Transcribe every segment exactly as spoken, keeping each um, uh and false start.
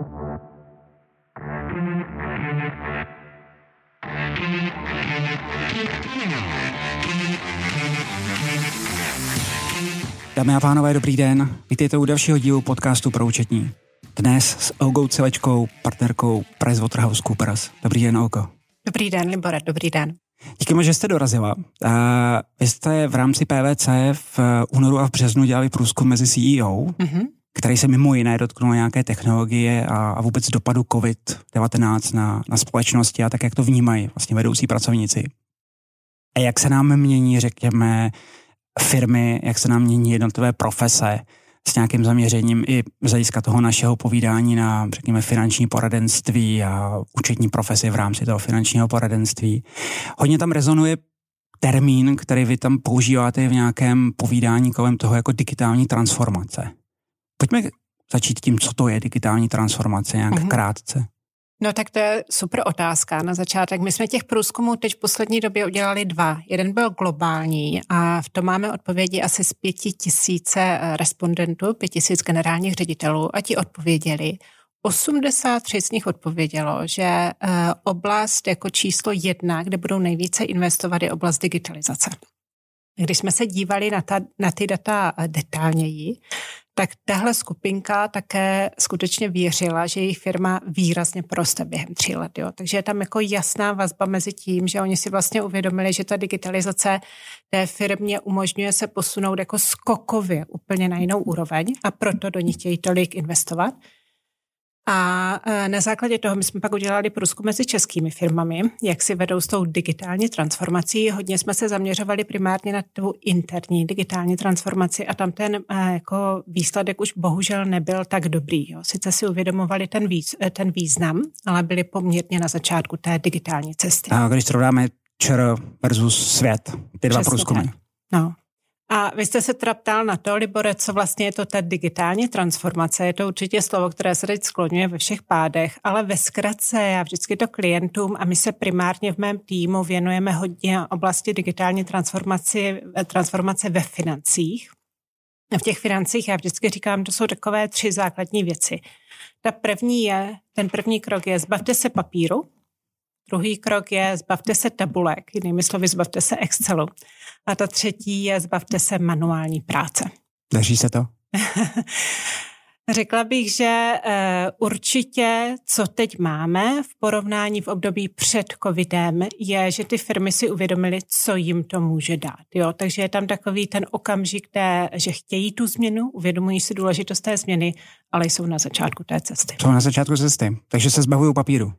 Dámy a pánové, dobrý den. Vítejte u dalšího dílu podcastu Pro účetní. Dnes s Olgou Celečkou, partnerkou PricewaterhouseCoopers. Dobrý den, Olgo. Dobrý den, Libore, dobrý den. Díky moc, že jste dorazila. Uh, vy jste v rámci P V C v únoru a v březnu dělali průzkum mezi C E O, mm-hmm. který se mimo jiné dotknul nějaké technologie a, a vůbec dopadu covid devatenáct na, na společnosti a tak, jak to vnímají vlastně vedoucí pracovníci. A jak se nám mění, řekněme, firmy, jak se nám mění jednotlivé profese s nějakým zaměřením i z hlediska toho našeho povídání na, řekněme, finanční poradenství a účetní profesi v rámci toho finančního poradenství. Hodně tam rezonuje termín, který vy tam používáte v nějakém povídání kolem toho jako digitální transformace. Pojďme začít tím, co to je digitální transformace, nějak mm-hmm. krátce. No tak to je super otázka na začátek. My jsme těch průzkumů teď v poslední době udělali dva. Jeden byl globální a v tom máme odpovědi asi z pěti tisíce respondentů, pět tisíc generálních ředitelů a ti odpověděli. osmdesát tři z nich odpovědělo, že oblast jako číslo jedna, kde budou nejvíce investovat, je oblast digitalizace. Když jsme se dívali na, ta, na ty data detailněji, tak tahle skupinka také skutečně věřila, že jejich firma výrazně poroste během tří let. Jo. Takže je tam jako jasná vazba mezi tím, že oni si vlastně uvědomili, že ta digitalizace té firmě umožňuje se posunout jako skokově úplně na jinou úroveň a proto do nich chtějí tolik investovat. A na základě toho my jsme pak udělali průzkum mezi českými firmami, jak si vedou s tou digitální transformací. Hodně jsme se zaměřovali primárně na tu interní digitální transformaci a tam ten jako výsledek už bohužel nebyl tak dobrý. Jo. Sice si uvědomovali ten, výz, ten význam, ale byli poměrně na začátku té digitální cesty. A když srovnáme ČR versus svět, ty dva průzkumy. No. A vy jste se teda ptal na to, Libore, co vlastně je to ta digitální transformace. Je to určitě slovo, které se teď skloňuje ve všech pádech, ale ve zkratce já vždycky to klientům a my se primárně v mém týmu věnujeme hodně oblasti digitální transformace, transformace ve financích. V těch financích já vždycky říkám, to jsou takové tři základní věci. Ta první je, ten první krok je zbavte se papíru. Druhý krok je zbavte se tabulek, jinými slovy zbavte se Excelu. A ta třetí je zbavte se manuální práce. Daří se to? Řekla bych, že uh, určitě, co teď máme v porovnání v období před covidem, je, že ty firmy si uvědomily, co jim to může dát. Jo? Takže je tam takový ten okamžik, té, že chtějí tu změnu, uvědomují si důležitost té změny, ale jsou na začátku té cesty. Jsou na začátku cesty, takže se zbavují papíru.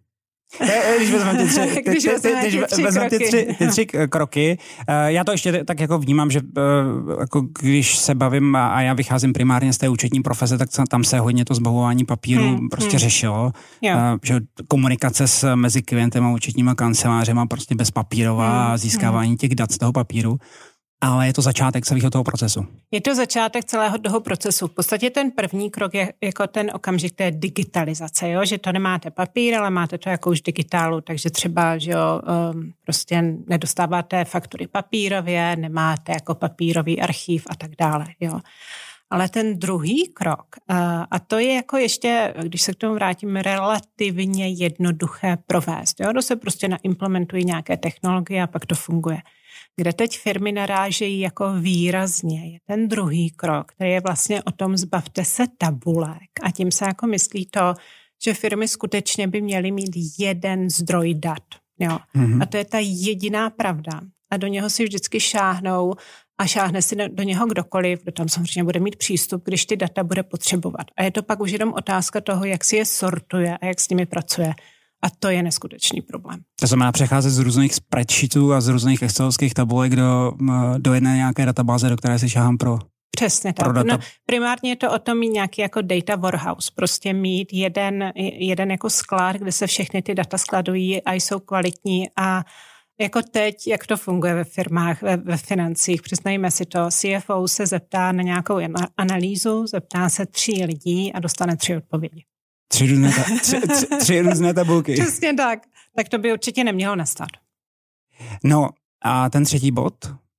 Když vezmeme ty tři, ty, ty, ty, ty, ty, vezmeme ty, tři, ty tři kroky, já to ještě tak jako vnímám, že jako když se bavím a já vycházím primárně z té účetní profese, tak tam se hodně to zbavování papíru hmm, prostě hmm. řešilo. Jo. Že komunikace s, mezi klientem a účetníma kancelářema prostě bezpapírová hmm, a získávání hmm. těch dat z toho papíru. Ale je to začátek celého toho procesu. Je to začátek celého toho procesu. V podstatě ten první krok je jako ten okamžik té digitalizace, jo? Že to nemáte papír, ale máte to jako už digitálu, takže třeba, že jo, um, prostě nedostáváte faktury papírově, nemáte jako papírový archív a tak dále, jo. Ale ten druhý krok, uh, a to je jako ještě, když se k tomu vrátím, relativně jednoduché provést, jo? To se prostě naimplementují nějaké technologie a pak to funguje. Kde teď firmy narážejí jako výrazně, je ten druhý krok, který je vlastně o tom zbavte se tabulek. A tím se jako myslí to, že firmy skutečně by měly mít jeden zdroj dat. Jo? Mm-hmm. A to je ta jediná pravda. A do něho si vždycky šáhnou a šáhne si do něho kdokoliv, kdo tam samozřejmě bude mít přístup, když ty data bude potřebovat. A je to pak už jenom otázka toho, jak si je sortuje a jak s nimi pracuje. A to je neskutečný problém. To znamená přecházet z různých spreadsheetů a z různých excelovských tabulek do, do jedné nějaké databáze, do které si šáhám pro Přesně tak. No, primárně je to o tom mít nějaký jako data warehouse, prostě mít jeden, jeden jako sklad, kde se všechny ty data skladují a jsou kvalitní a jako teď, jak to funguje ve firmách, ve, ve financích, přiznajme si to, C F O se zeptá na nějakou analýzu, zeptá se tří lidí a dostane tři odpovědi. Tři různé, ta, tři, tři, tři různé tabulky. Přesně tak. Tak to by určitě nemělo nastat. No a ten třetí bod,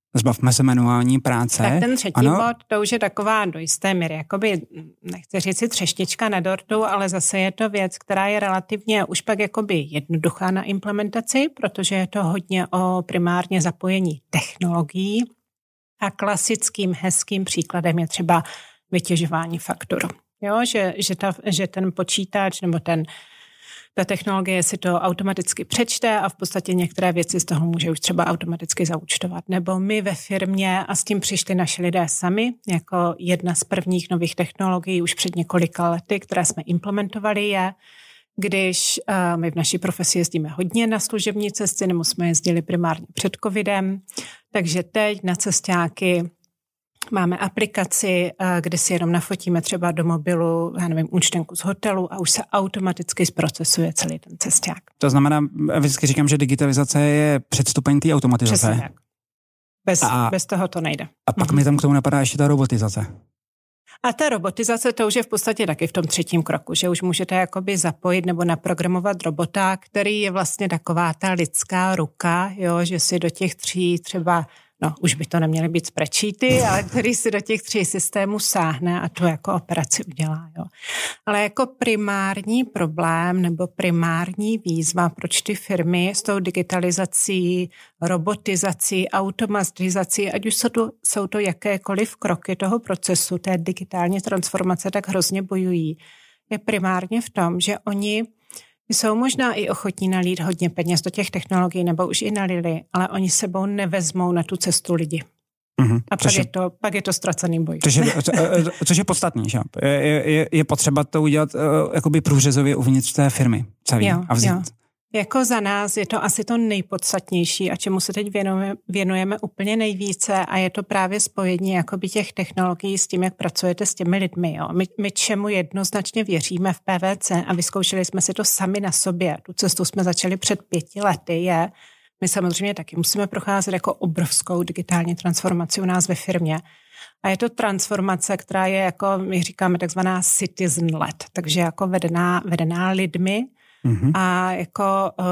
zbavme se manuální práce. Tak ten třetí ano. bod, to už je taková do jisté míry, jakoby, nechci říct si třešnička na dortu, ale zase je to věc, která je relativně už pak jakoby jednoduchá na implementaci, protože je to hodně o primárně zapojení technologií a klasickým hezkým příkladem je třeba vytěžování faktur. Jo, že, že, ta, že ten počítač nebo ten ta technologie si to automaticky přečte a v podstatě některé věci z toho může už třeba automaticky zaúčtovat. Nebo my ve firmě, a s tím přišli naši lidé sami, jako jedna z prvních nových technologií už před několika lety, které jsme implementovali, je, když uh, my v naší profesi jezdíme hodně na služební cesty, nebo jsme jezdili primárně před covidem, takže teď na cestáky máme aplikaci, kde si jenom nafotíme třeba do mobilu, já nevím, účtenku z hotelu a už se automaticky zprocesuje celý ten cesták. To znamená, vždycky říkám, že digitalizace je předstupeň té automatizace. Přesně tak. Bez, a, bez toho to nejde. A pak mi tam k tomu napadá ještě ta robotizace. A ta robotizace, to už je v podstatě taky v tom třetím kroku, že už můžete jakoby zapojit nebo naprogramovat robota, který je vlastně taková ta lidská ruka, jo, že si do těch tří třeba no, už by to neměly být spreadsheety, ale který si do těch tří systémů sáhne a tu jako operaci udělá. Jo. Ale jako primární problém nebo primární výzva, proč ty firmy s tou digitalizací, robotizací, automatizací, ať už jsou to, jsou to jakékoliv kroky toho procesu, té digitální transformace, tak hrozně bojují, je primárně v tom, že oni jsou možná i ochotní nalít hodně peněz do těch technologií, nebo už i nalili, ale oni sebou nevezmou na tu cestu lidi. Mm-hmm. A pak je, to, pak je to ztracený boj. Což je, což je podstatný, že? Je, je, je potřeba to udělat uh, jakoby průřezově uvnitř té firmy celý jo, a vzít. Jo. Jako za nás je to asi to nejpodstatnější a čemu se teď věnujeme, věnujeme úplně nejvíce a je to právě spojení jakoby těch technologií s tím, jak pracujete s těmi lidmi. Jo. My, my čemu jednoznačně věříme v P V C a vyzkoušeli jsme si to sami na sobě. Tu cestu jsme začali před pěti lety je, my samozřejmě taky musíme procházet jako obrovskou digitální transformaci u nás ve firmě. A je to transformace, která je jako, my říkáme takzvaná citizen-led, takže jako vedená, vedená lidmi. Mm-hmm. A jako,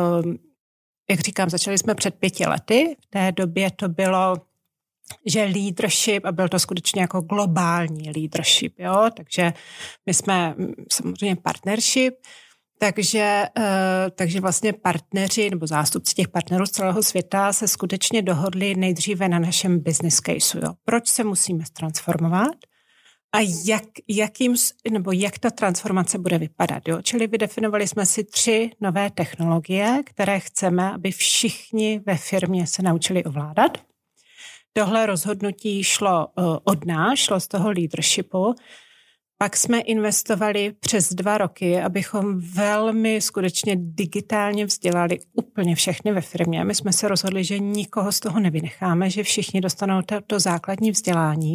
jak říkám, začali jsme před pěti lety. V té době to bylo, že leadership, a byl to skutečně jako globální leadership, jo, takže my jsme samozřejmě partnership, takže, takže vlastně partneři nebo zástupci těch partnerů z celého světa se skutečně dohodli nejdříve na našem business caseu, jo. Proč se musíme transformovat? A jak, jakým, nebo jak ta transformace bude vypadat. Jo? Čili vydefinovali jsme si tři nové technologie, které chceme, aby všichni ve firmě se naučili ovládat. Tohle rozhodnutí šlo od nás, šlo z toho leadershipu. Pak jsme investovali přes dva roky, abychom velmi skutečně digitálně vzdělali úplně všechny ve firmě. My jsme se rozhodli, že nikoho z toho nevynecháme, že všichni dostanou to, to základní vzdělání.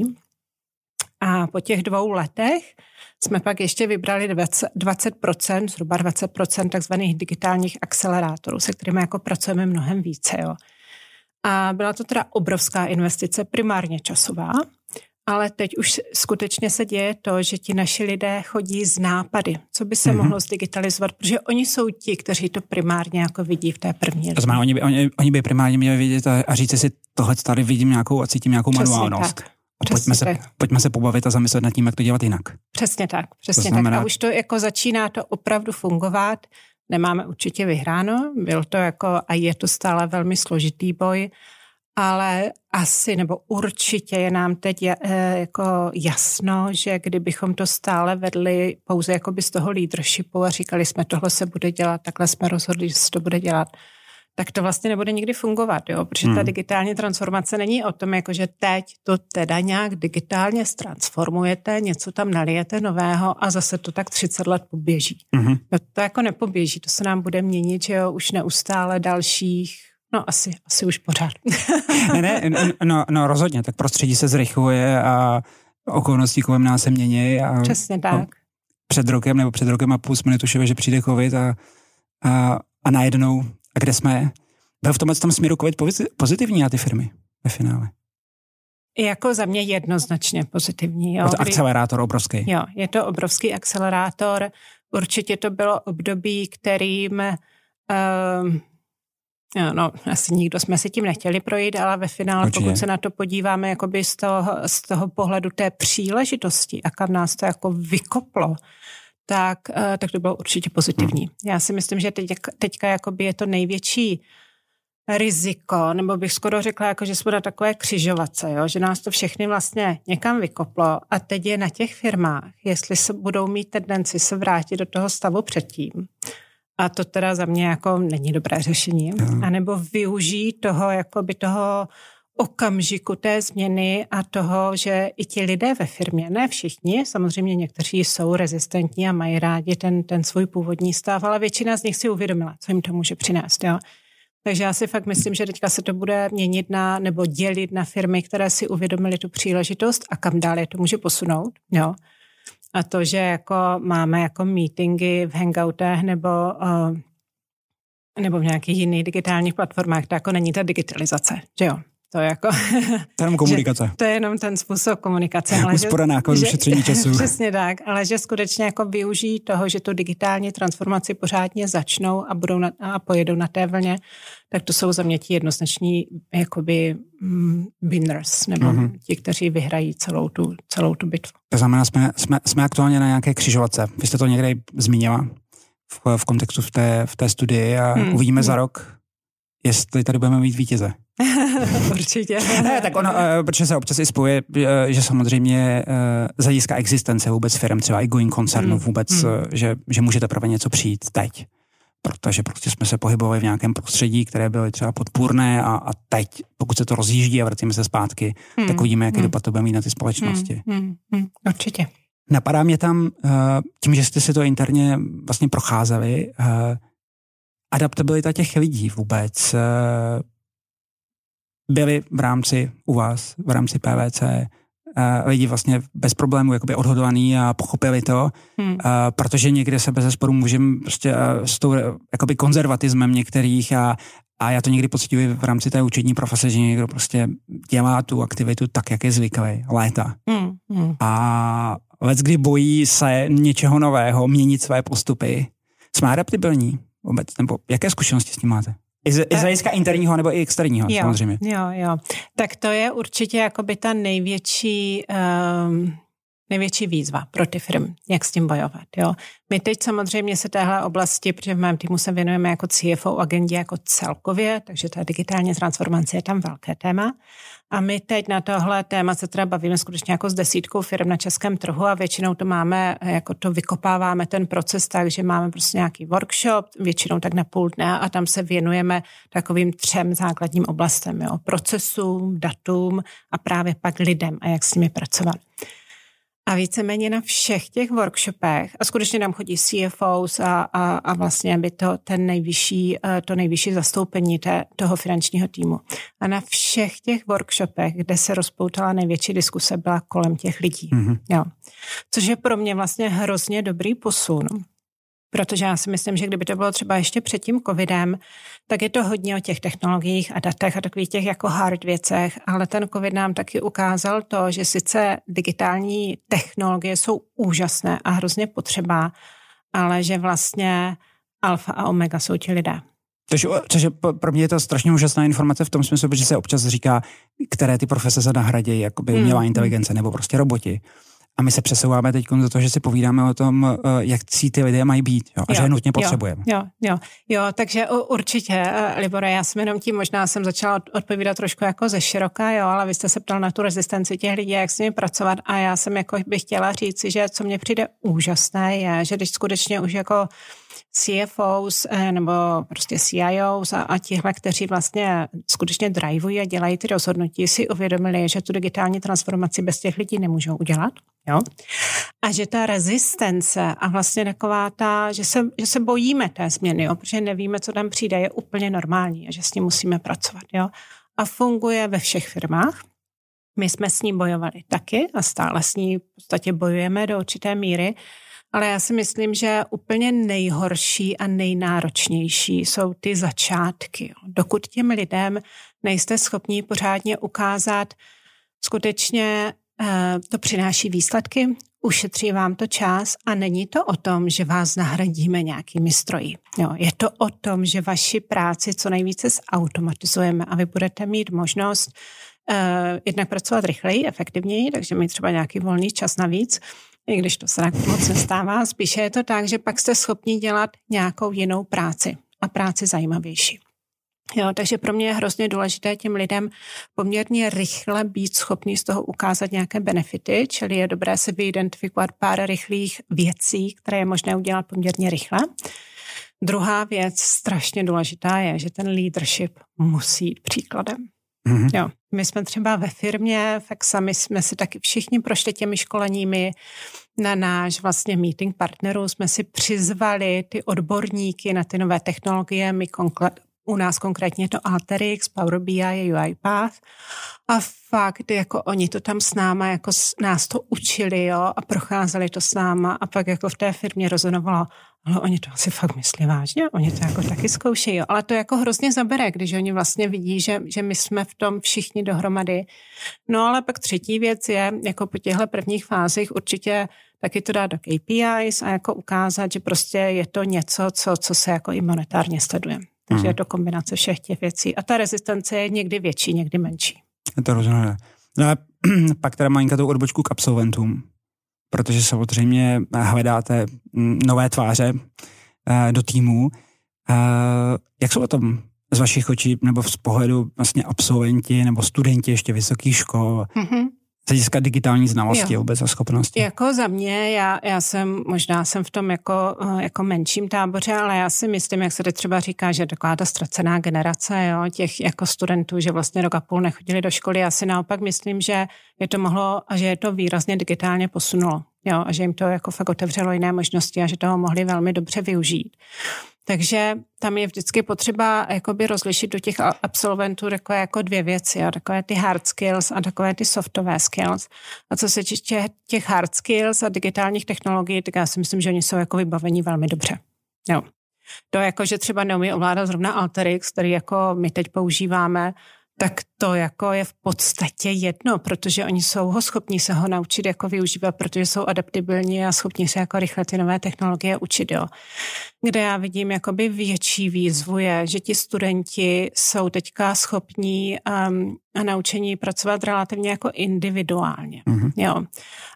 A po těch dvou letech jsme pak ještě vybrali dvacet procent, zhruba dvacet procent takzvaných digitálních akcelerátorů, se kterými jako pracujeme mnohem více. Jo. A byla to teda obrovská investice, primárně časová, ale teď už skutečně se děje to, že ti naši lidé chodí z nápady, co by se mm-hmm. mohlo zdigitalizovat, protože oni jsou ti, kteří to primárně jako vidí v té první. To znamená, oni by, oni, oni by primárně měli vidět a, a říct si, tohle tady vidím nějakou a cítím nějakou přesně manuálnost. Tak. Pojďme se, pojďme se pobavit a zamyslet nad tím, jak to dělat jinak. Přesně tak, přesně znamená... tak. A už to jako začíná to opravdu fungovat. Nemáme určitě vyhráno, byl to jako a je to stále velmi složitý boj, ale asi nebo určitě je nám teď jako jasno, že kdybychom to stále vedli pouze jakoby z toho leadershipu a říkali jsme, tohle se bude dělat, takhle jsme rozhodli, že se to bude dělat, tak to vlastně nebude nikdy fungovat, jo? Protože hmm. ta digitální transformace není o tom, jako že teď to teda nějak digitálně ztransformujete, něco tam nalijete nového a zase to tak třicet let poběží. Hmm. No, to jako nepoběží, to se nám bude měnit, že jo, už neustále dalších, no asi, asi už pořád. ne, ne, no, no rozhodně, tak prostředí se zrychluje a okolnosti kolem nás se mění. A, přesně tak. A před rokem nebo před rokem a půl jsme netušili, že přijde covid a, a, a najednou a kde jsme? Byl v tomhle tom směru covid pozitivní na ty firmy ve finále? Jako za mě jednoznačně pozitivní. Jo. Je to akcelerátor obrovský. Jo, je to obrovský akcelerátor. Určitě to bylo období, kterým um, No, asi nikdo jsme si tím nechtěli projít, ale ve finále, Určitě. Pokud se na to podíváme jakoby z toho, z toho pohledu té příležitosti a kam nás to jako vykoplo, tak, tak to bylo určitě pozitivní. Hmm. Já si myslím, že teď, teďka jakoby je to největší riziko, nebo bych skoro řekla, jako, že jsme na takové křižovatce, jo? Že nás to všechny vlastně někam vykoplo a teď je na těch firmách, jestli se budou mít tendenci se vrátit do toho stavu předtím. A to teda za mě jako není dobré řešení. A nebo využít toho, jakoby toho okamžiku té změny a toho, že i ti lidé ve firmě, ne všichni, samozřejmě někteří jsou rezistentní a mají rádi ten, ten svůj původní stav, ale většina z nich si uvědomila, co jim to může přinést, jo. Takže já si fakt myslím, že teďka se to bude měnit na, nebo dělit na firmy, které si uvědomily tu příležitost a kam dál je to může posunout, jo. A to, že jako máme jako meetingy v Hangoutech nebo, uh, nebo v nějakých jiných digitálních platformách, to jako není ta digitalizace, že jo. To je jako... To je jenom komunikace. To je jenom ten způsob komunikace. Úspora nákladů, šetření času. Přesně tak, ale že skutečně jako využijí toho, že tu digitální transformaci pořádně začnou a budou na, a pojedou na té vlně, tak to jsou za mě ti jednoznační jakoby mm, winners, nebo mm-hmm. ti, kteří vyhrají celou tu, celou tu bitvu. To znamená, jsme, jsme, jsme aktuálně na nějaké křižovatce. Vy jste to někde zmínila v, v kontextu v té, v té studii a hmm. uvidíme hmm. za rok, jestli tady budeme mít vítěze. Určitě. Ne, tak ono, protože se občas i spojuje, že samozřejmě z hlediska existence vůbec firm, třeba i going koncernů vůbec, mm. že, že může teprve něco přijít teď. Protože prostě jsme se pohybovali v nějakém prostředí, které byly třeba podpůrné a, a teď, pokud se to rozjíždí a vracíme se zpátky, mm. tak uvidíme, jaký mm. dopad to bude mít na ty společnosti. Mm. Mm. Určitě. Napadá mě tam, tím, že jste si to interně vlastně procházeli, adaptabilita těch lidí vůbec byli v rámci u vás, v rámci P V C, lidi vlastně bez problémů jakoby odhodlaný a pochopili to, hmm. protože někde se bez zesporu můžeme prostě s tou jakoby konzervatismem některých a, a já to někdy pocituji v rámci té účetní profese, že někdo prostě dělá tu aktivitu tak, jak je zvyklý, léta. Hmm. Hmm. A leckdy bojí se něčeho nového, měnit své postupy. Jsme adaptibilní vůbec, nebo jaké zkušenosti s tím máte? I z, i z hlediska interního nebo i externího, jo, samozřejmě. Jo, jo. Tak to je určitě jakoby ta největší, um, největší výzva pro ty firmy, jak s tím bojovat. Jo. My teď samozřejmě se téhle oblasti, protože v mém týmu se věnujeme jako C F O agendě jako celkově, takže ta digitální transformace je tam velké téma. A my teď na tohle téma se teda bavíme skutečně jako s desítkou firm na českém trhu a většinou to máme, jako to vykopáváme ten proces tak, že máme prostě nějaký workshop, většinou tak na půl dne a tam se věnujeme takovým třem základním oblastem, jo, procesům, datům a právě pak lidem a jak s nimi pracovat. A víceméně na všech těch workshopech, a skutečně nám chodí C F Os a, a, a vlastně by to ten nejvyšší, to nejvyšší zastoupení té, toho finančního týmu. A na všech těch workshopech, kde se rozpoutala největší diskuse, byla kolem těch lidí. Mm-hmm. Jo. Což je pro mě vlastně hrozně dobrý posun. Protože já si myslím, že kdyby to bylo třeba ještě před tím covidem, tak je to hodně o těch technologiích a datech a takových těch jako hard věcech, ale ten covid nám taky ukázal to, že sice digitální technologie jsou úžasné a hrozně potřeba, ale že vlastně alfa a omega jsou ti lidé. Takže, takže pro mě je to strašně úžasná informace v tom smyslu, protože se občas říká, které ty profese se nahradí, jakoby umělá hmm. inteligence nebo prostě roboti. A my se přesouváme teď do toho, že si povídáme o tom, jak si ty lidé mají být, jo, a jo, že je nutně potřebujeme. Jo, jo, jo, takže určitě, Libore, já jsem jenom tím, možná jsem začala odpovídat trošku jako ze široka, jo, ale vy jste se ptal na tu rezistenci těch lidí, jak s nimi pracovat a já jsem jako bych chtěla říct, že co mně přijde úžasné je, že když skutečně už jako C F Os nebo prostě C I Os a, a tihle, kteří vlastně skutečně driveují a dělají ty rozhodnutí, si uvědomili, že tu digitální transformaci bez těch lidí nemůžou udělat. Jo? A že ta rezistence a vlastně taková ta, že se, že se bojíme té změny, jo? Protože nevíme, co tam přijde, je úplně normální a že s ní musíme pracovat. Jo? A funguje ve všech firmách. My jsme s ní bojovali taky a stále s ní v podstatě bojujeme do určité míry. Ale já si myslím, že úplně nejhorší a nejnáročnější jsou ty začátky. Jo. Dokud těm lidem nejste schopni pořádně ukázat skutečně to přináší výsledky, ušetří vám to čas a není to o tom, že vás nahradíme nějakými stroji. Jo, je to o tom, že vaši práci co nejvíce zautomatizujeme a vy budete mít možnost uh, jednak pracovat rychleji, efektivněji, takže mít třeba nějaký volný čas navíc, i když to se tak moc nestává. Spíše je to tak, že pak jste schopni dělat nějakou jinou práci a práci zajímavější. Jo, takže pro mě je hrozně důležité těm lidem poměrně rychle být schopný z toho ukázat nějaké benefity, čili je dobré si vyidentifikovat pár rychlých věcí, které je možné udělat poměrně rychle. Druhá věc, strašně důležitá je, že ten leadership musí jít příkladem. Mm-hmm. Jo, my jsme třeba ve firmě, tak sami jsme si taky všichni prošli těmi školeními. Na náš vlastně meeting partnerů jsme si přizvali ty odborníky na ty nové technologie, my konkrétně u nás konkrétně je to Alteryx, Power B I a UiPath a fakt jako oni to tam s náma, jako nás to učili, jo, a procházeli to s náma a pak jako v té firmě rezonovalo, ale oni to asi fakt myslí vážně, oni to jako taky zkoušejí, jo, ale to jako hrozně zabere, když oni vlastně vidí, že, že my jsme v tom všichni dohromady. No ale pak třetí věc je, jako po těchto prvních fázích určitě taky to dát do K P Is a jako ukázat, že prostě je to něco, co, co se jako i monetárně sleduje. Takže je to kombinace všech těch věcí. A ta rezistence je někdy větší, někdy menší. Je to rozhodné. No a pak teda malinka tou odbočku k absolventům, protože samozřejmě hledáte nové tváře do týmu. Jak jsou o tom z vašich očí nebo z pohledu vlastně absolventi nebo studenti ještě vysokých škol? Mm-hmm. Z hlediska digitální znalosti, vůbec a schopnosti. Jako za mě, já, já jsem, možná jsem v tom jako, jako menším táboře, ale já si myslím, jak se teď třeba říká, že taková ta ztracená generace, jo, těch jako studentů, že vlastně rok a půl nechodili do školy. Já si naopak myslím, že je to mohlo a že je to výrazně digitálně posunulo. Jo, a že jim to jako fakt otevřelo jiné možnosti a že toho mohli velmi dobře využít. Takže tam je vždycky potřeba jakoby rozlišit do těch absolventů takové jako dvě věci, jo, takové ty hard skills a takové ty softové skills. A co se týče těch hard skills a digitálních technologií, tak já si myslím, že oni jsou jako vybavení velmi dobře. Jo. To jako, že třeba neumí ovládat zrovna Alteryx, který jako my teď používáme, tak to jako je v podstatě jedno, protože oni jsou ho schopní se ho naučit jako využívat, protože jsou adaptibilní a schopní se jako rychle ty nové technologie učit, jo. Kde já vidím jakoby větší výzvu je, že ti studenti jsou teďka schopní um, a naučení pracovat relativně jako individuálně, mm-hmm. jo.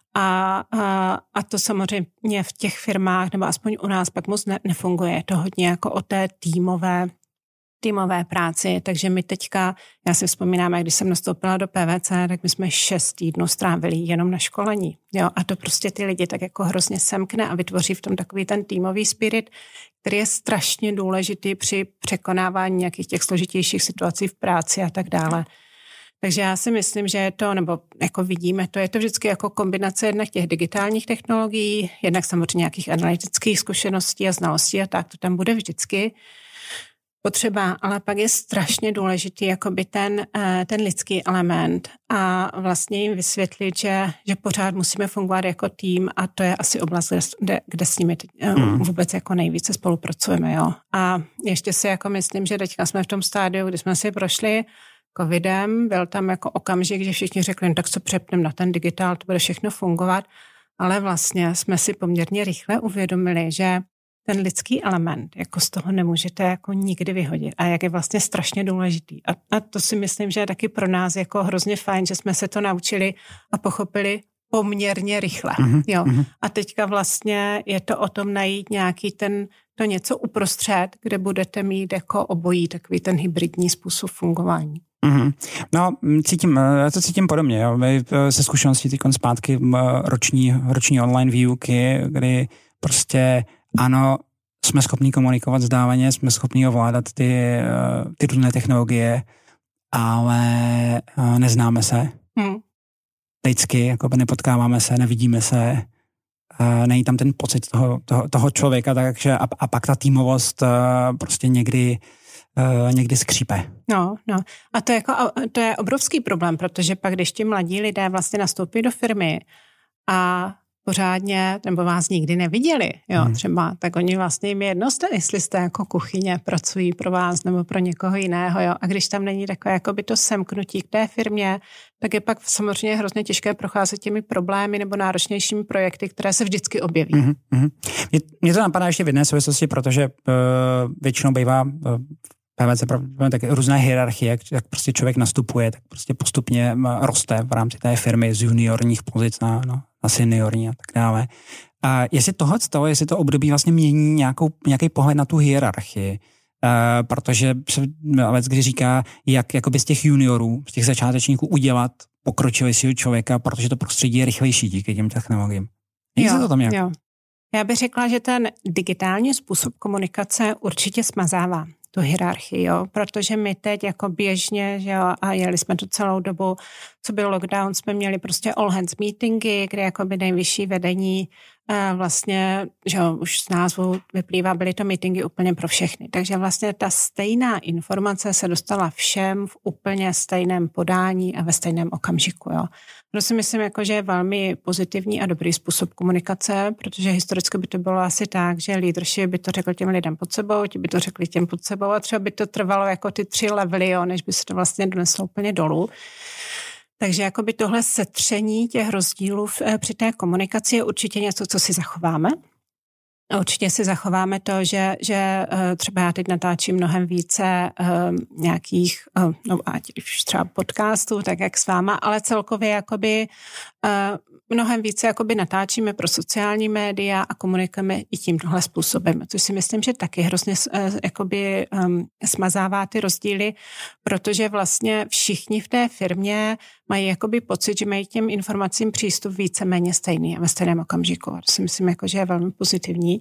A, a, a to samozřejmě v těch firmách, nebo aspoň u nás pak moc ne, nefunguje. Je to hodně jako o té týmové týmové práci, takže my teďka, já si vzpomínám, když jsem nastoupila do P V C, tak my jsme šest týdnů strávili jenom na školení. Jo? A to prostě ty lidi tak jako hrozně semkne a vytvoří v tom takový ten týmový spirit, který je strašně důležitý při překonávání nějakých těch složitějších situací v práci a tak dále. Takže já si myslím, že je to, nebo jako vidíme, to je to vždycky jako kombinace jednak těch digitálních technologií, jednak samozřejmě nějakých analytických zkušeností a znalostí a tak, to tam bude vždycky potřeba, ale pak je strašně důležitý jakoby ten, ten lidský element a vlastně jim vysvětlit, že, že pořád musíme fungovat jako tým a to je asi oblast, kde, kde s nimi teď, hmm. vůbec jako nejvíce spolupracujeme. Jo. A ještě si jako myslím, že teďka jsme v tom stádiu, kdy jsme si prošli covidem, byl tam jako okamžik, že všichni řekli, no, tak se přepneme na ten digitál, to bude všechno fungovat, ale vlastně jsme si poměrně rychle uvědomili, že ten lidský element, jako z toho nemůžete jako nikdy vyhodit a jak je vlastně strašně důležitý. A, a to si myslím, že je taky pro nás jako hrozně fajn, že jsme se to naučili a pochopili poměrně rychle. Mm-hmm. Jo. A teďka vlastně je to o tom najít nějaký ten, to něco uprostřed, kde budete mít jako obojí takový ten hybridní způsob fungování. Mm-hmm. No, cítím, já to cítím podobně. Jo. My se zkušeností teď zpátky roční, roční online výuky, kdy prostě ano, jsme schopni komunikovat vzdávaně, jsme schopni ovládat ty, ty různé technologie, ale neznáme se. Hmm. Lidsky, jako nepotkáváme se, nevidíme se, není tam ten pocit toho, toho, toho člověka, takže a, a pak ta týmovost prostě někdy, někdy skřípe. No, no. A to je, jako, to je obrovský problém, protože pak, když ti mladí lidé vlastně nastoupí do firmy a pořádně, nebo vás nikdy neviděli, jo, hmm. třeba, tak oni vlastně jim je jedno, jestli jste jako kuchyně pracují pro vás nebo pro někoho jiného, jo, a když tam není takové jakoby to semknutí k té firmě, tak je pak samozřejmě hrozně těžké procházet těmi problémy nebo náročnějšími projekty, které se vždycky objeví. Mm-hmm. Mě, mě to napadá ještě v jedné souvislosti, protože uh, většinou bývá uh, P V C tak různé hierarchie, jak, jak prostě člověk nastupuje, tak prostě postupně roste v rámci té firmy z juniorních pozic na, na, na seniorní a tak dále. A jestli tohle stalo, jestli to období vlastně mění nějakou, nějaký pohled na tu hierarchii, uh, protože se věc, kdy říká, jak jakoby z těch juniorů, z těch začátečníků udělat pokročilejšího člověka, protože to prostředí je rychlejší díky těm technologiím. Není se to tam nějak? Jo. Já bych řekla, že ten digitální způsob komunikace určitě smazává tu hierarchii, jo, protože my teď jako běžně, že jo, a jeli jsme to celou dobu, co byl lockdown, jsme měli prostě all hands meetingy, kde jakoby nejvyšší vedení vlastně, že jo, už z názvu vyplývá, byly to meetingy úplně pro všechny. Takže vlastně ta stejná informace se dostala všem v úplně stejném podání a ve stejném okamžiku, jo. To si myslím, jako, že je velmi pozitivní a dobrý způsob komunikace, protože historicky by to bylo asi tak, že leadership by to řekl těm lidem pod sebou, ti by to řekli těm pod sebou a třeba by to trvalo jako ty tři levely, jo, než by se to vlastně doneslo úplně dolů. Takže jakoby tohle setření těch rozdílů v, při té komunikaci je určitě něco, co si zachováme. A určitě si zachováme to, že, že třeba já teď natáčím mnohem více um, nějakých, um, no ať už třeba podcastů, tak jak s váma, ale celkově jakoby uh, mnohem více jakoby natáčíme pro sociální média a komunikujeme i tímhle způsobem, což si myslím, že taky hrozně uh, jakoby um, smazává ty rozdíly, protože vlastně všichni v té firmě mají jakoby pocit, že mají těm informacím přístup víceméně stejný a ve stejném okamžiku. To si myslím, jako, že je velmi pozitivní.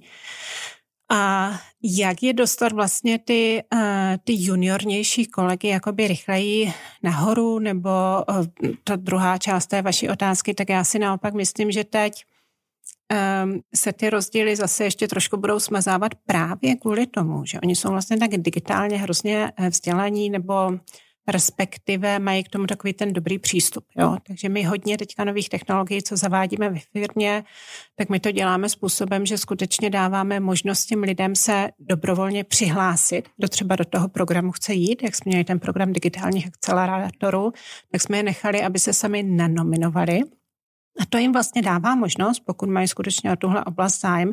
A jak je dostat vlastně ty, uh, ty juniornější kolegy jakoby rychleji nahoru, nebo uh, ta druhá část té vaší otázky, tak já si naopak myslím, že teď um, se ty rozdíly zase ještě trošku budou smazávat právě kvůli tomu, že oni jsou vlastně tak digitálně hrozně vzdělaní, nebo respektive mají k tomu takový ten dobrý přístup. Jo? Takže my hodně teďka nových technologií, co zavádíme ve firmě, tak my to děláme způsobem, že skutečně dáváme možnost těm lidem se dobrovolně přihlásit, kdo třeba do toho programu chce jít, jak jsme měli ten program digitálních akcelerátorů, tak jsme je nechali, aby se sami nanominovali. A to jim vlastně dává možnost, pokud mají skutečně o tuhle oblast zájem,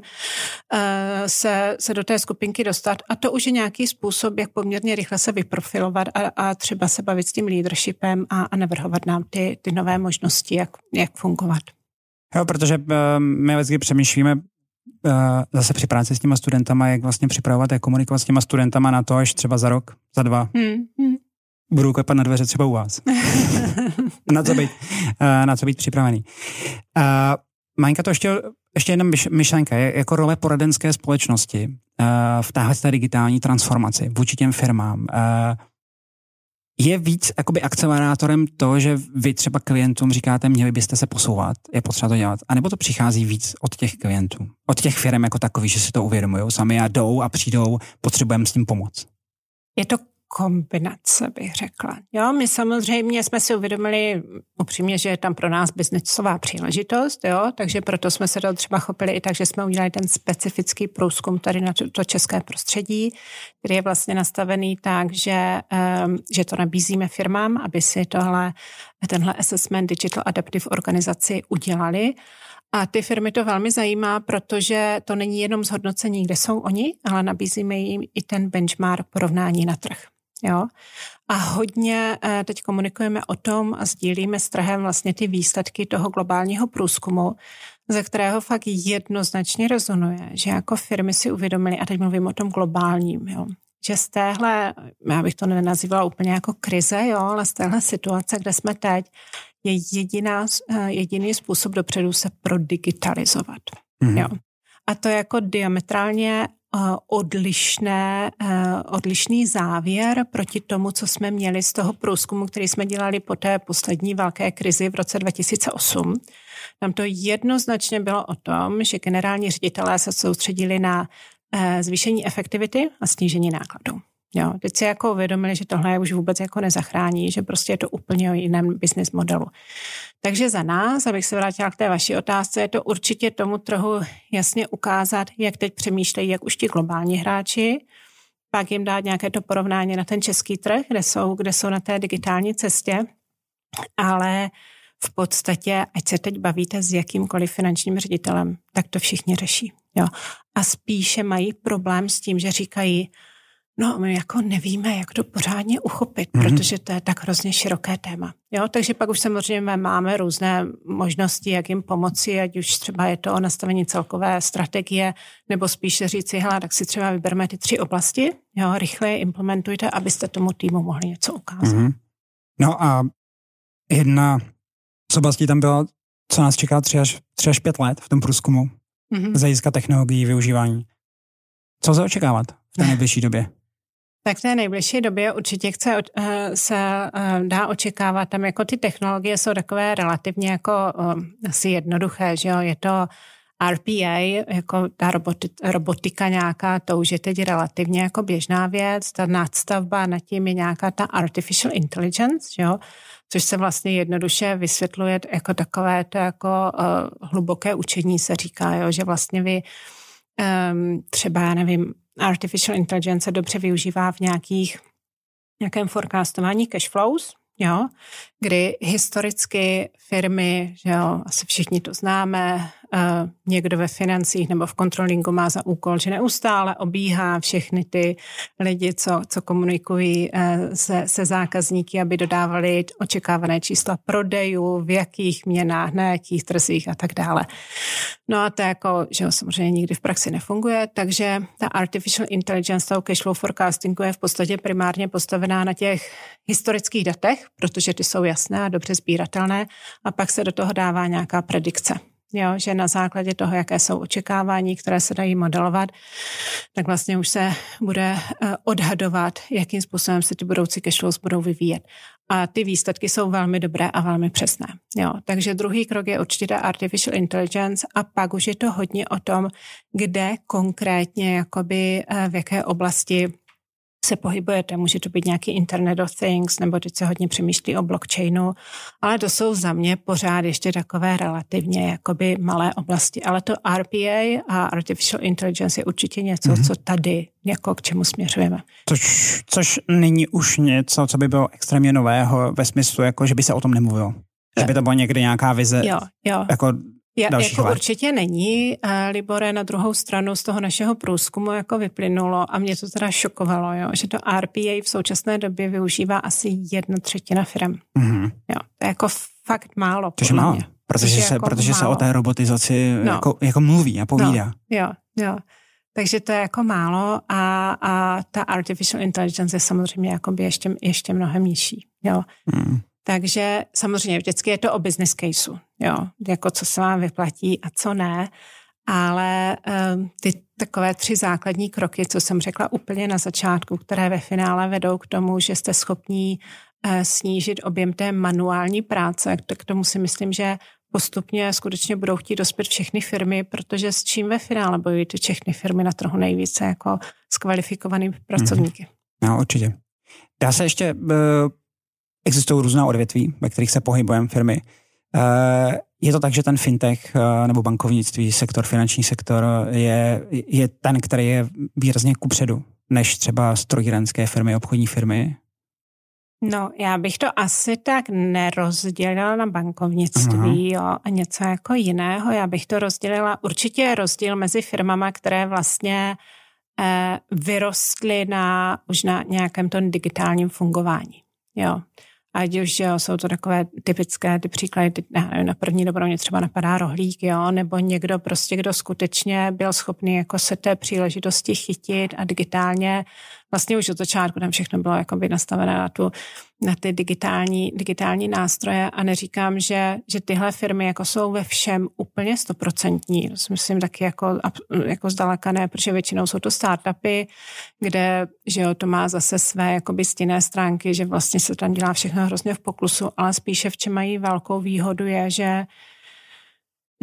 se, se do té skupinky dostat. A to už je nějaký způsob, jak poměrně rychle se vyprofilovat a, a třeba se bavit s tím leadershipem a, a navrhovat nám ty, ty nové možnosti, jak, jak fungovat. Jo, protože uh, my vždycky přemýšlíme uh, zase při práci s těma studentama, jak vlastně připravovat, jak komunikovat s těma studentama na to, až třeba za rok, za dva. Hmm, hmm. Budu klepat na dveře třeba u vás. na, co být, na co být připravený. Uh, Maňka, to ještě, ještě jedna myšlenka. Je jako role poradenské společnosti uh, v téhle digitální transformaci vůči těm firmám. Uh, je víc jakoby akcelerátorem to, že vy třeba klientům říkáte, měli byste se posouvat, je potřeba to dělat, anebo to přichází víc od těch klientů, od těch firm jako takových, že si to uvědomují sami a jdou a přijdou, potřebujeme s tím pomoct. Je to kombinace, bych řekla. Jo, my samozřejmě jsme si uvědomili upřímně, že je tam pro nás biznesová příležitost, jo, takže proto jsme se to třeba chopili i tak, že jsme udělali ten specifický průzkum tady na to, to české prostředí, který je vlastně nastavený tak, že, um, že to nabízíme firmám, aby si tohle, tenhle assessment Digital Adaptive Organizaci udělali. A ty firmy to velmi zajímá, protože to není jenom zhodnocení, kde jsou oni, ale nabízíme jim i ten benchmark porovnání na trh. Jo? A hodně teď komunikujeme o tom a sdílíme s trhem vlastně ty výsledky toho globálního průzkumu, ze kterého fakt jednoznačně rezonuje, že jako firmy si uvědomily, a teď mluvím o tom globálním, jo, že z téhle, já bych to nenazývala úplně jako krize, jo, ale z téhle situace, kde jsme teď, je jediná, jediný způsob dopředu se prodigitalizovat. Mm-hmm. Jo. A to je jako diametrálně odlišné, odlišný závěr proti tomu, co jsme měli z toho průzkumu, který jsme dělali po té poslední velké krizi v roce dva tisíce osm. Tam to jednoznačně bylo o tom, že generální ředitelé se soustředili na zvýšení efektivity a snížení nákladů. Jo, teď si jako uvědomili, že tohle je už vůbec jako nezachrání, že prostě je to úplně o jiném business modelu. Takže za nás, abych se vrátila k té vaší otázce, je to určitě tomu trhu jasně ukázat, jak teď přemýšlejí, jak už ti globální hráči, pak jim dát nějaké to porovnání na ten český trh, kde jsou, kde jsou na té digitální cestě, ale v podstatě, ať se teď bavíte s jakýmkoliv finančním ředitelem, tak to všichni řeší. Jo. A spíše mají problém s tím, že říkají, no my jako nevíme, jak to pořádně uchopit, mm-hmm. protože to je tak hrozně široké téma. Jo, takže pak už samozřejmě máme různé možnosti, jak jim pomoci, ať už třeba je to o nastavení celkové strategie, nebo spíše říci, hele, tak si třeba vybereme ty tři oblasti, jo, rychleji implementujte, abyste tomu týmu mohli něco ukázat. Mm-hmm. No a jedna z oblastí tam byla, co nás čeká tři až, tři až pět let v tom průzkumu, mm-hmm. z hlediska technologií, využívání. Co lze očekávat v té nejbližší době? Tak v té nejbližší době určitě chce, se dá očekávat, tam jako ty technologie jsou takové relativně jako asi jednoduché, že jo, je to R P A, jako ta roboti, robotika nějaká, to už je teď relativně jako běžná věc, ta nadstavba nad tím je nějaká ta artificial intelligence, že jo, což se vlastně jednoduše vysvětluje jako takové to jako uh, hluboké učení se říká, jo, že vlastně vy um, třeba, já nevím, artificial intelligence se dobře využívá v nějakých, nějakém forecastování cash flows, jo, kdy historicky firmy, že jo, asi všichni to známe, uh, někdo ve financích nebo v kontrolingu má za úkol, že neustále obíhá všechny ty lidi, co, co komunikují uh, se, se zákazníky, aby dodávali očekávané čísla prodejů, v jakých měnách, na jakých trzích a tak dále. No a to jako, že jo, samozřejmě nikdy v praxi nefunguje, takže ta artificial intelligence toho cashflow forecastingu je v podstatě primárně postavená na těch historických datech, protože ty jsou jasné a dobře sbíratelné a pak se do toho dává nějaká predikce. Jo, že na základě toho, jaké jsou očekávání, které se dají modelovat, tak vlastně už se bude odhadovat, jakým způsobem se ty budoucí cashflows budou vyvíjet. A ty výsledky jsou velmi dobré a velmi přesné. Jo, takže druhý krok je určitě artificial intelligence a pak už je to hodně o tom, kde konkrétně, jakoby v jaké oblasti se pohybujete. Může to být nějaký Internet of Things, nebo teď se hodně přemýšlí o blockchainu, ale to jsou za mě pořád ještě takové relativně jakoby malé oblasti. Ale to R P A a Artificial Intelligence je určitě něco, mm-hmm. co tady jako k čemu směřujeme. Což, což není už něco, co by bylo extrémně nového ve smyslu, jako že by se o tom nemluvilo. Že by to byla někde nějaká vize. Jo, jo. Jako Ja, jako let. Určitě není, Libore, na druhou stranu z toho našeho průzkumu jako vyplynulo a mě to teda šokovalo, jo, že to R P A v současné době využívá asi jedna třetina firem. Mm-hmm. Jo, to je jako fakt málo. Což je málo, protože, se, jako protože se o té robotizaci no. jako, jako mluví a povídá. No, jo, jo. Takže to je jako málo a, a ta artificial intelligence je samozřejmě jakoby ještě, ještě mnohem nižší. Jo. Mm. Takže samozřejmě vždycky je to o business caseu, jo, jako co se vám vyplatí a co ne, ale um, ty takové tři základní kroky, co jsem řekla úplně na začátku, které ve finále vedou k tomu, že jste schopní uh, snížit objem té manuální práce, tak k tomu si myslím, že postupně skutečně budou chtít dospět všechny firmy, protože s čím ve finále bojují ty všechny firmy na trhu nejvíce, jako s kvalifikovanými pracovníky. No, určitě. Dá se ještě... Uh... Existují různá odvětví, ve kterých se pohybujeme firmy. Je to tak, že ten fintech nebo bankovnictví, sektor, finanční sektor je, je ten, který je výrazně kupředu, než třeba strojírenské firmy, obchodní firmy? No, já bych to asi tak nerozdělila na bankovnictví jo, a něco jako jiného. Já bych to rozdělila, určitě je rozdíl mezi firmama, které vlastně eh, vyrostly na, už na nějakém tom digitálním fungování. Jo. Ať už jo, jsou to takové typické ty příklady, ne, na první dobrou mě třeba napadá rohlík, jo, nebo někdo prostě, kdo skutečně byl schopný jako se té příležitosti chytit a digitálně, vlastně už od začátku tam všechno bylo jakoby nastavené na, tu, na ty digitální, digitální nástroje a neříkám, že, že tyhle firmy jako jsou ve všem úplně stoprocentní. To si myslím taky jako, jako zdaleka ne, protože většinou jsou to startupy, kde že jo, to má zase své jakoby stinné stránky, že vlastně se tam dělá všechno hrozně v poklusu, ale spíše v čem mají velkou výhodu je, že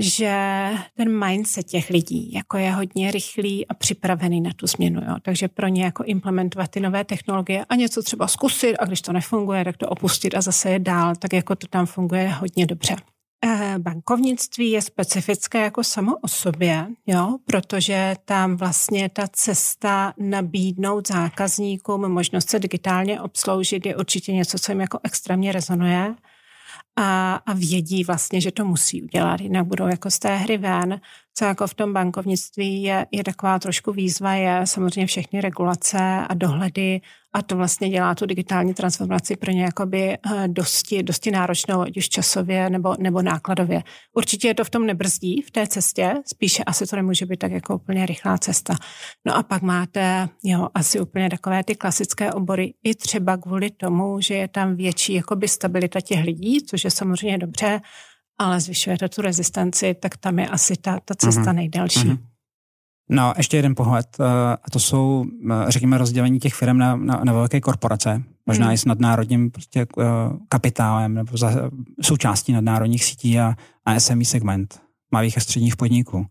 že ten mindset těch lidí jako je hodně rychlý a připravený na tu změnu. Jo. Takže pro ně jako implementovat ty nové technologie a něco třeba zkusit a když to nefunguje, tak to opustit a zase je dál, tak jako to tam funguje hodně dobře. Bankovnictví je specifické jako samo o sobě, jo, protože tam vlastně ta cesta nabídnout zákazníkům možnost se digitálně obsloužit je určitě něco, co jim jako extrémně rezonuje a, a vědí vlastně, že to musí udělat, jinak budou jako z té hry ven. Co jako v tom bankovnictví je, je taková trošku výzva, je samozřejmě všechny regulace a dohledy a to vlastně dělá tu digitální transformaci pro ně jakoby dosti, dosti náročnou, ať už časově nebo, nebo nákladově. Určitě je to v tom nebrzdí v té cestě, spíše asi to nemůže být tak jako úplně rychlá cesta. No a pak máte jo, asi úplně takové ty klasické obory i třeba kvůli tomu, že je tam větší jakoby stabilita těch lidí, což je samozřejmě dobře, ale zvyšuje to tu rezistenci, tak tam je asi ta, ta cesta mm-hmm. nejdelší. Mm-hmm. No, ještě jeden pohled, a to jsou, řekněme, rozdělení těch firm na, na, na velké korporace, možná mm. i s nadnárodním prostě, kapitálem nebo za, součástí nadnárodních sítí a, a S M E segment malých a středních podniků.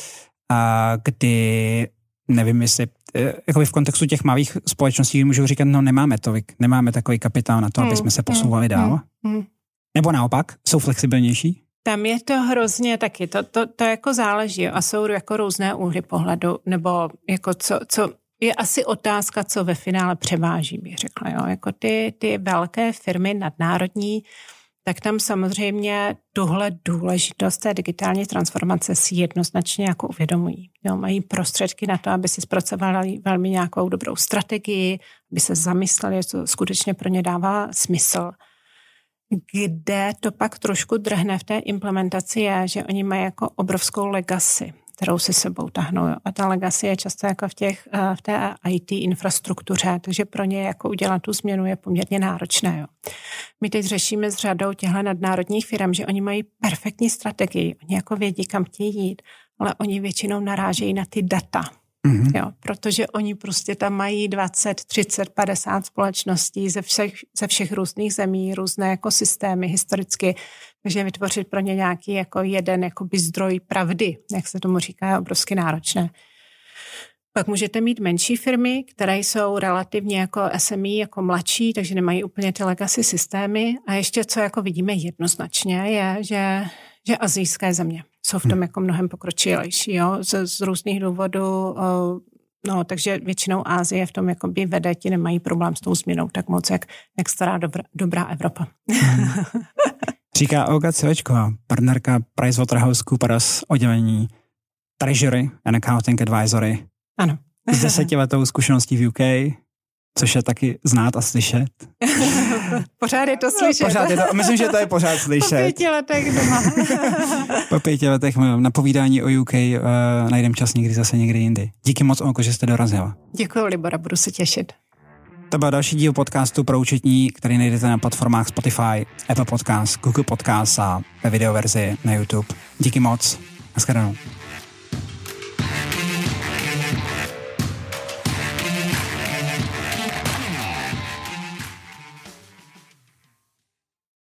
A kdy, nevím, jestli, jakoby v kontextu těch malých společností můžu říkat, no nemáme tolik, nemáme takový kapitál na to, mm. aby jsme se posouvali mm. dál. Mm. Nebo naopak, jsou flexibilnější? Tam je to hrozně taky, to, to, to jako záleží a jsou jako různé úhly pohledu, nebo jako co, co je asi otázka, co ve finále převáží, bych řekla. Jo? Jako ty, ty velké firmy nadnárodní, tak tam samozřejmě tuhle důležitost té digitální transformace si jednoznačně jako uvědomují. Jo? Mají prostředky na to, aby si zpracovali velmi nějakou dobrou strategii, aby se zamysleli, co skutečně pro ně dává smysl. Kde to pak trošku drhne v té implementaci je, že oni mají jako obrovskou legacy, kterou si sebou tahnou. Jo. A ta legacy je často jako v, těch, v té I T infrastruktuře, takže pro ně jako udělat tu změnu je poměrně náročné. Jo. My teď řešíme s řadou těchto nadnárodních firm, že oni mají perfektní strategii, oni jako vědí, kam chtějí jít, ale oni většinou narážejí na ty data. Mm-hmm. Jo, protože oni prostě tam mají dvacet, třicet, padesát společností ze všech, ze všech různých zemí, různé jako systémy historicky, takže vytvořit pro ně nějaký jako jeden jakoby zdroj pravdy, jak se tomu říká, je obrovsky náročné. Pak můžete mít menší firmy, které jsou relativně jako S M E, jako mladší, takže nemají úplně ty legacy systémy. A ještě co jako vidíme jednoznačně je, že, že asijské země jsou v tom hmm. jako mnohem pokročilejší, jo, z, z různých důvodů. No, takže většinou Asie v tom jakoby vede, ti nemají problém s tou změnou tak moc, jak, jak stará dobrá, dobrá Evropa. Hmm. Říká Olga Cilečková, partnerka PricewaterhouseCoopers oddělení Treasury and Accounting Advisory. Ano. S desetiletou zkušeností v U K, což je taky znát a slyšet. Pořád je to slyšet. No, pořád je to, myslím, že to je pořád slyšet. Po pěti letech doma. Po pěti letech na povídání o U K uh, najdem čas někdy zase někdy jindy. Díky moc, Olko, že jste dorazila. Děkuji, Libora, budu se těšit. To byl další díl podcastu pro účetní, který najdete na platformách Spotify, Apple Podcast, Google Podcast a ve videoverzi na YouTube. Díky moc. Naschledanou.